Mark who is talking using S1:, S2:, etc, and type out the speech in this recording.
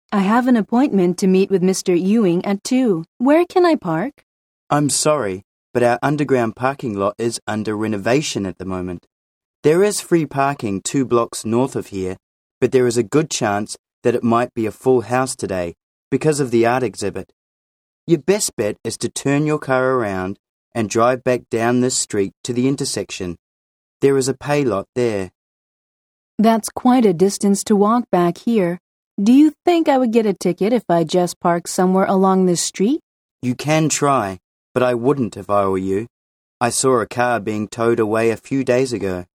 S1: I have an appointment to meet with Mr. Ewing at 2. Where can I park?
S2: I'm sorry, but our underground parking lot is under renovation at the moment. There is free parking 2 blocks north of here, but there is a good chance that it might be a full house today because of the art exhibit. Your best bet is to turn your car around and drive back down this street to the intersection. There is a pay lot there.
S1: That's quite a distance to walk back here. Do you think I would get a ticket if I just parked somewhere along this street?
S2: You can try, but I wouldn't if I were you. I saw a car being towed away a few days ago.